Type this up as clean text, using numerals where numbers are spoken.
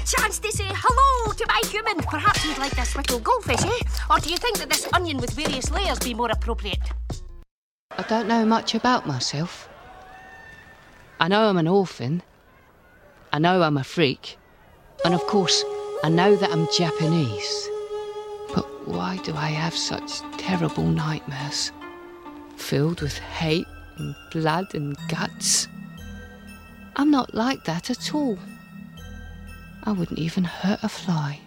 chance to say hello to my human. Perhaps you'd like this little goldfish, eh? Or do you think that this onion with various layers be more appropriate? I don't know much about myself. I know I'm an orphan. I know I'm a freak. And of course, I know that I'm Japanese. But why do I have such terrible nightmares? Filled with hate and blood and guts. I'm not like that at all. I wouldn't even hurt a fly.